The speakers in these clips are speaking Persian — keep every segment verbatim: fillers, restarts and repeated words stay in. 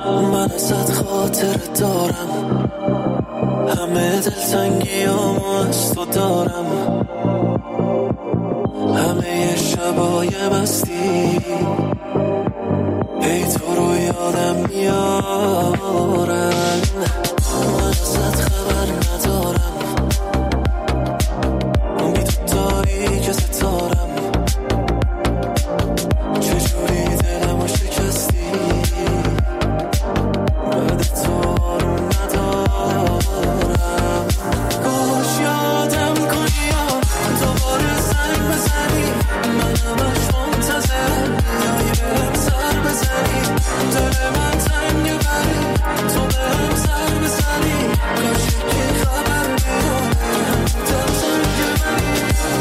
من ازت خاطر دارم، همه دلتنگیامو از تو دارم، همه شبای مستی ای تو رو یادم میارن. من ازت خبر ندارم، بی تو تاریک ستارم، چجوری دلمو شکستی، بعد تو آروم ندارم. کاش یادم کنی یا دوباره زنگ بزنی، من همش منتظرم بیایی بهم سر بزنی، دل من تنگ بری تو بهم سر بزنی، کاش یکی خبر بیاره هم دل تنگ بری.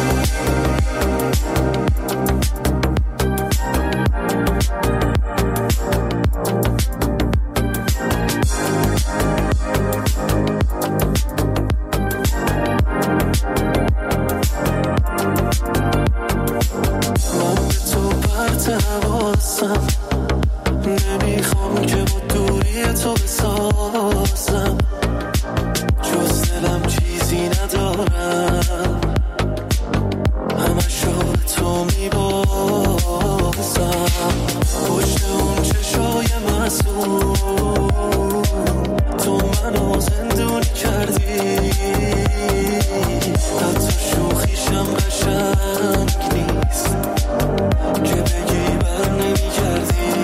من به تو پرت حواسم، نمیخوام که با دوری تو بسازم، جز دلم چیزی ندارم، همشو به تو میبازم. پشت اون چشای معصوم تو منو زندونی کردی، حتی شوخیشم قشنگ نیست که بگی بر نمیگردی.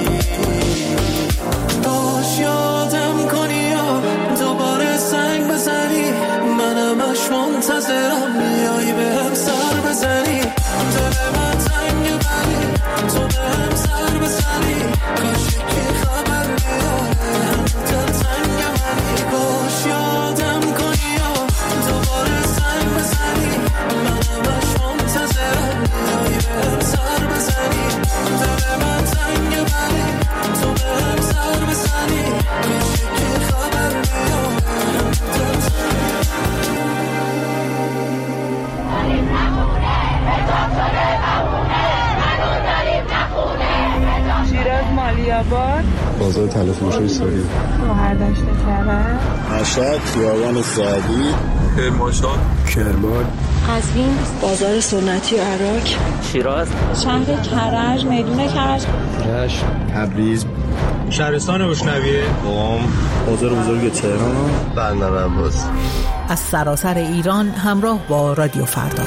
باش یادم کنی یا دوباره زنگ بزنی، من همش منتظرم بیایی بهم سر بزنی، دل من تنگ بری تو بهم سر بزنی، کاش یکی خبر بیاره هم دل تنگ منی. باش یادم کنی یا دوباره زنگ بزنی، من همش منتظرم بیایی بهم سر بزنی، دل من تنگ بری تو بهم سر بزنی، کاش یکی خبر بیاره هم دل تنگ. شیراز مالیاباد، بازار تلفروشی ساری، شهردشت کرج، مشهد خیابان سعدی، کرمانشاه، کرمان، قزوین، بازار سنتی و عراق، شیراز، شهر کرج، میدون کرج، رشت، تبریز، شهرستان بوشنویه، قم، بازار بزرگ تهران، بندر عباس. از سراسر ایران همراه با رادیو فردا.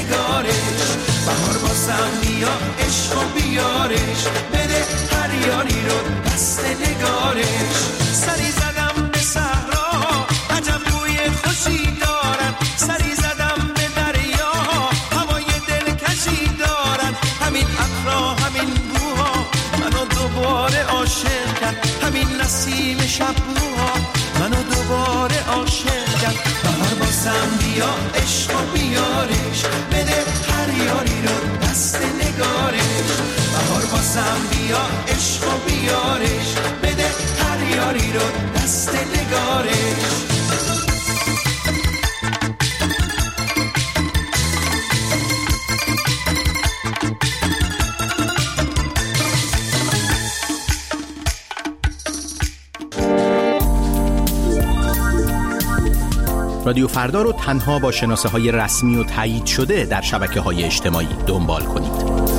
بهار بازم بیا عشق و بیارش بده هر یاری یاری رو دست نگارش. سری زدم به صحرا عجب بوی خوشی دارن، سری زدم به دریا هوای دلکشی دارن. همین عطرها همین بوها منو دوباره عاشق کرد، همین نسیم شبوها منو دوباره عاشق کرد. بهار بازم بیا عشق و بیارش، بده هر یاری رو دست نگارش. بهار بازم بیا عشق و بیارش، بده هر یاری رو دست نگارش. رادیو فردا رو تنها با شناسه های رسمی و تایید شده در شبکه های اجتماعی دنبال کنید.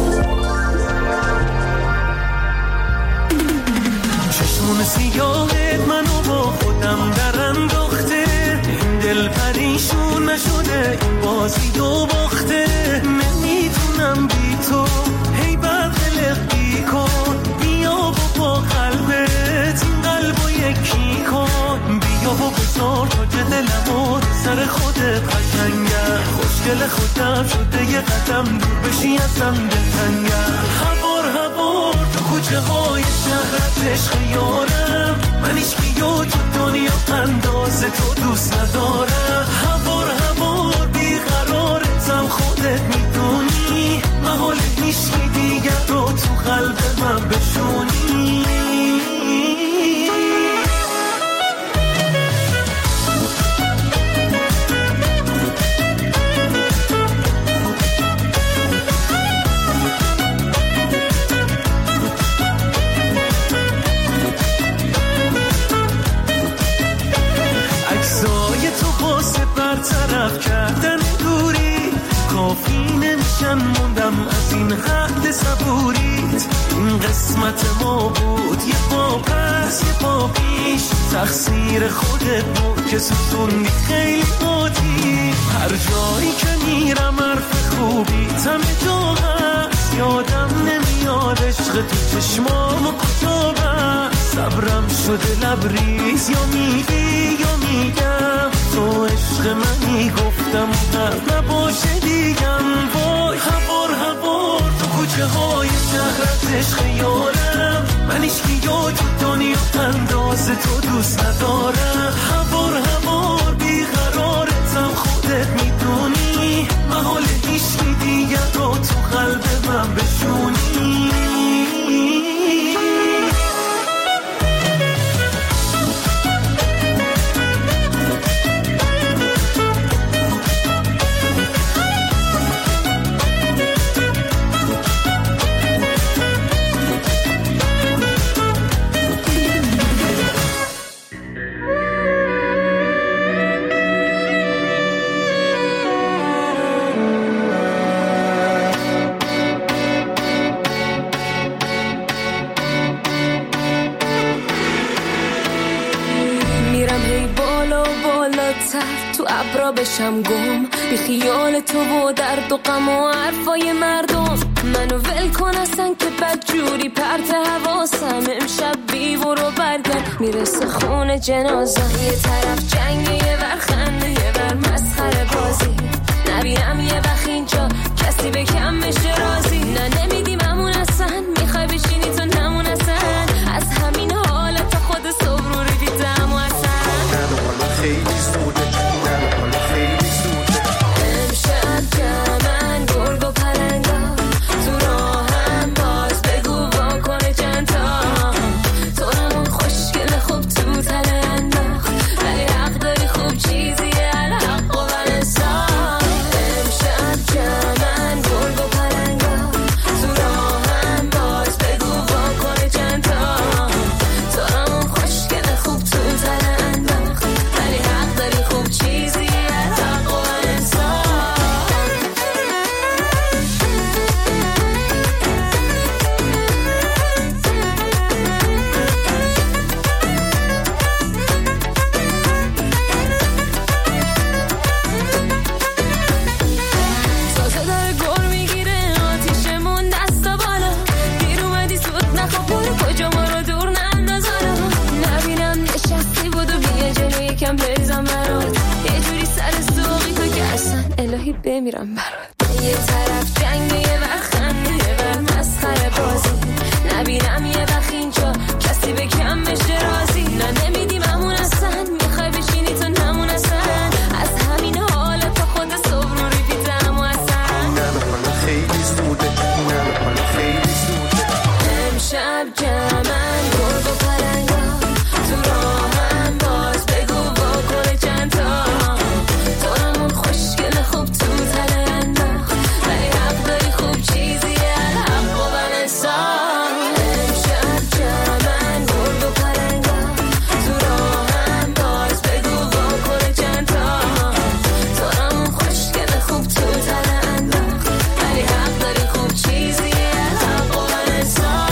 چشمون سیاهت منو با خودم در انداخته، این دل پریشون نشده این بازی و باخته. نمیتونم بی تو هی برقلق بی کن، بیا با با قلبت این قلبو یکی کن. بیا با بزار تا که دلمو سر خودت قشنگه، خوشگل خودم شده یه قدم دور بشی ازم دلتنگه. هوار هوار تو کوچه های شهرت عشق یارم، من ایشکی یا تو دنیا انداز تو دوست ندارم. هوار هوار بیقرارتم خودت میدونی، محال ایشکی دیگر رو تو قلب من بشونی. برطرف کردن دوری کافی نمیشن، موندم از این حد صبوریت. این قسمت ما بود یه پا پس یه پا پیش، تقصیر خودت بود که ستوندی خیلی بودی. هر جایی که میرم حرف خوبی همه جا هست، یادم نمیاد عشق تو چشمامو کجا بست. صبرم شده لبریز یا میگی یا میگم، تو عشق منی گفتم و نباشه دیگم. وای هوار هوار تو کوچه های شهرت عشق یارم، من ایشکی یا تو دنیا انداز تو دوست ندارم. هوار هوار بیقرارتم خودت میدونی، محال ایشکی دیگر رو تو قلب من بشونی. تو ابرا بشم گم بی خیال تو و درد و غم و حرفای مردم. منو ول کن اصلا که بدجوری پرت حواسم، امشب بیو رو برگرد میرسه خون جنازم. یه طرف جنگ یه ور خنده یه ور مسخره بازی، نبینم یه وقت اینجا کسی به کم بشه رازی. نه نمیدیم همون اصلا، میخوای بشینی تو نمون اصلا، از همین حالت خود صبر رو دیدم و اصلا خیلی زوده خیلی زوده. امشب جمعن گرگ و پرنگا تو راهم، باز بگو واکنه چند تا تو نمون خوشگل خوب تو تله انداخت، ولی حق داری خوب چیزیه الحق ولی بمیرم برات. یه طرف جنگ یه وقت خنده یه وقت مسخره بازی، نبینم یه وقت اینجا کسی به کم بشه رازی. نه نمیدیم همون اصلا، میخوای بشینی تو نمون اصلا، از همین حالا تا خود صبح رو ریپیتم و اصلا نه من خیلی زوده، نه من خیلی زوده. امشب جمعن گرگ و پلنگا تو راهم، باز بگو واکنه چند تا تو همون خوشگل خوب تو تله انداخت، ولی حق داری خوب چیزی الحق و بنسان. امشب جمعن گرگ و پلنگا تو راهم، باز بگو واکنه چند تا تو همون خوشگل خوب تو تله انداخت، ولی حق داری خوب چیزی الحق و بنسان.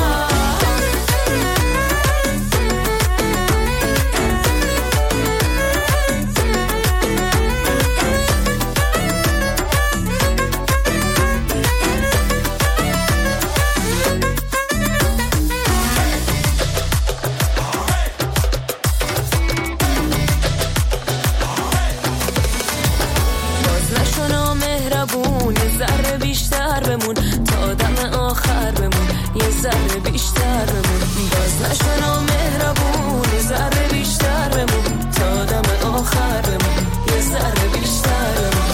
باز نشو نامهربون، یه ذره بیشتر بمون تا دم آخر بمون، یه ذره بیشتر بمون. باز نشو نامهربون، یه ذره بیشتر بمون تا دم آخر بمون، یه ذره بیشتر بمون.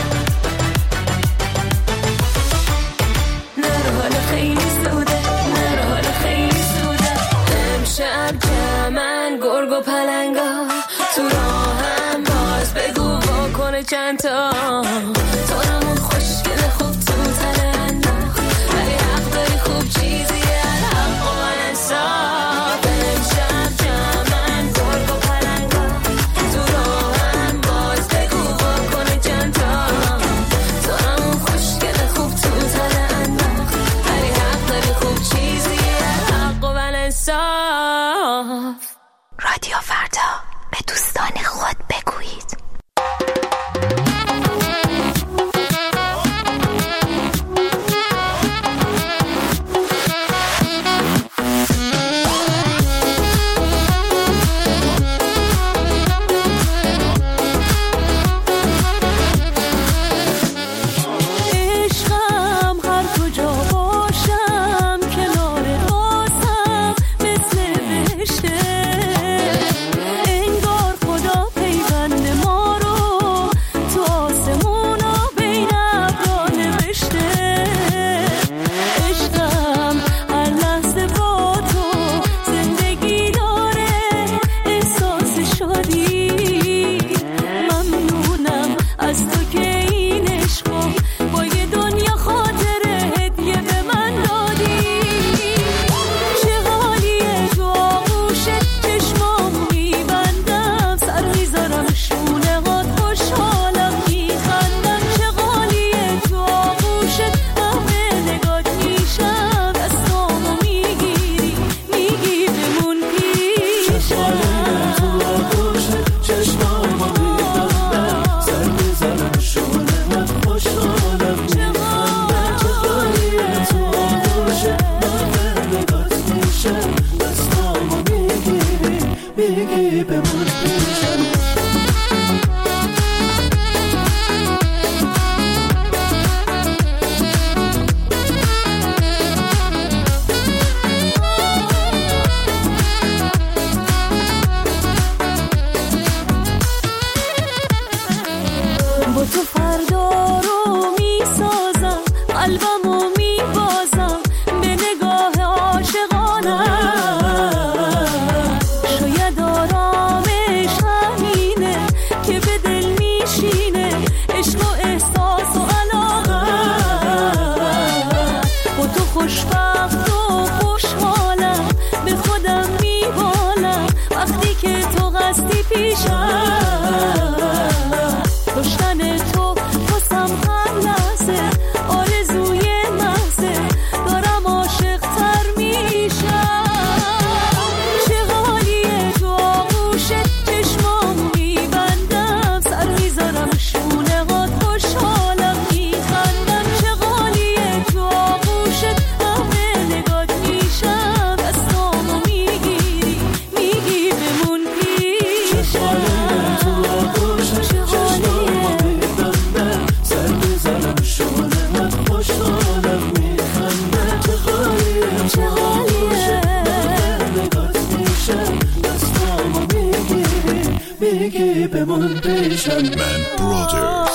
نرو حالا خیلی زوده، نرو حالا خیلی زوده. امشب جمعن گرگ و پلنگا تو راهم، باز بگو واکنه چند تا تو همون خوشگل خوب تو تله انداخت، ولی حق داری خوب چیزی الحق و انصاف. امشب جمعن گرگ و پلنگا تو راهم، باز بگو واکنه چند تا تو همون خوشگل خوب تو تله انداخت، ولی حق داری خوب چیزی الحق و انصاف. رادیو فردا، به دوستان خود بگویید. عشقم هر کجا باشم کنار راستم مثل بهشته، انگار بمون پیشم. من برادرز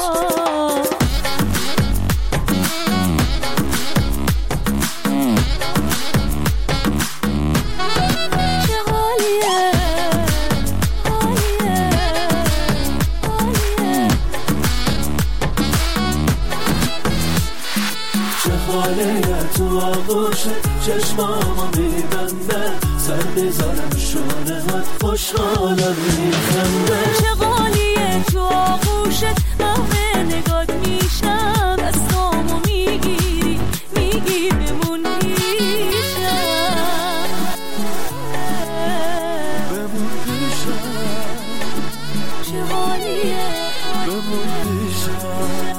تو آغوشه چشمامو میبنده سر بذارم شونه هات خوشحالم میخنده. چه غالیه تو آغوشه محو نگات میشم دستامو میگیری میگی بمون پیشم بمون پیشم. چه غالیه بمون پیشم.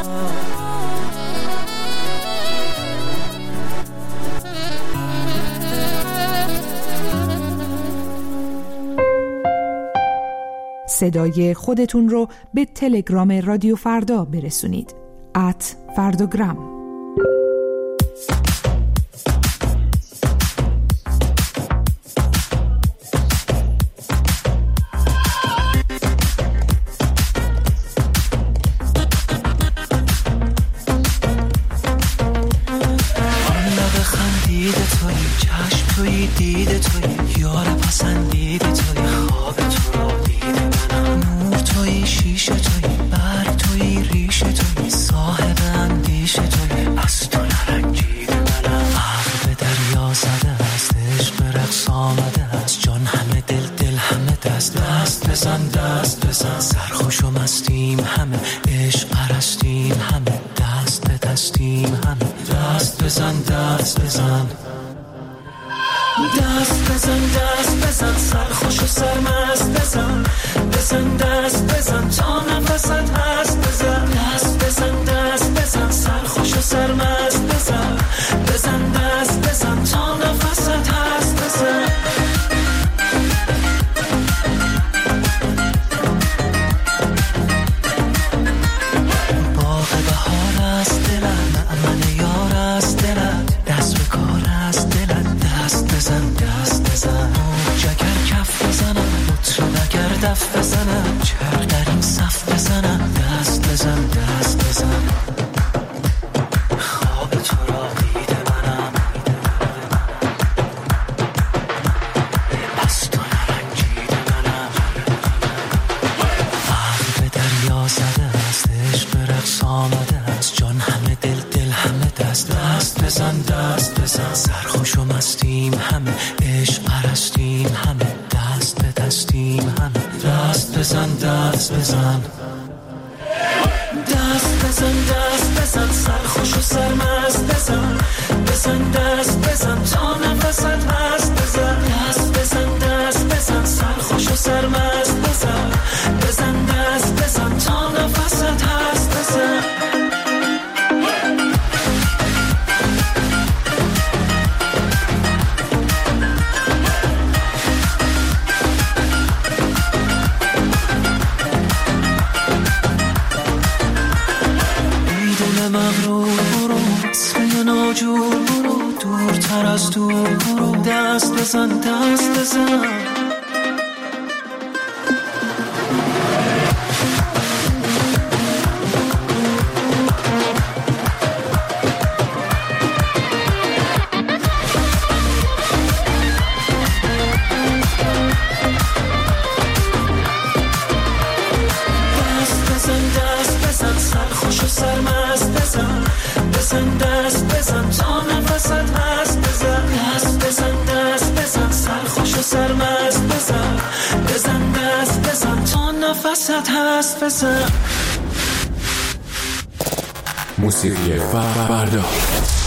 صدای خودتون رو به تلگرام رادیو فردا برسونید. ات فرداگرام. خندید توی چشم توی دید توی یار پسندید توی خواب تو رو دیده منم. نور توی شیشه توی برگ توی ریشه توی صاحب اندیشه توی از تو نرنجیده منم. عقل به دریا زده است عشق به رقص آمده است جان همه دل دل همه دست دست بزن دست بزن سرخوش و مستیم همه عشق پرستیم همه دست به دستیم همه دست بزن دست بزن دست بزن دست بزن سرخوش و سرمست بزن بزن دست بزن تا نفست هست بزن دست بزن دست بزن سرخوش و سرمست بزن بزن دست بزن تا نفست هست بزن. باغ بهار است دلم مأمن یار است دلت دست به کار است دلت دست بزن دست بزن جگر کف بزنم مطرب اگر دف بزنم چرا در این صف بزنم دست بزن دست بزن خواب تو را دیده منم از تو نرنجیده منم. عقل به دریا زده است عشق به رقص آمده است جان همه دل دل همه دست دست بزن دست بزن سرخوش و مستیم همه عشق پرستیم همه دست به دستیم همه دست بزن دست بزن دست بزن دست بزن سرخوش و سرمست بزن بزن دست بزن تا نفست هست بزن دست بزن دست بزن سرخوش و سرمست بزن بزن دست بزن تا نفست هست بزن. مغرور برو اسم ناجور برو دورتر از دور برو دست بزن دست بزن بزن دست بزن تا نفست هست بزن دست بزن دست بزن سرخوش و سرمست بزن بزن دست بزن تا نفست هست بزن. موسیقی فردا.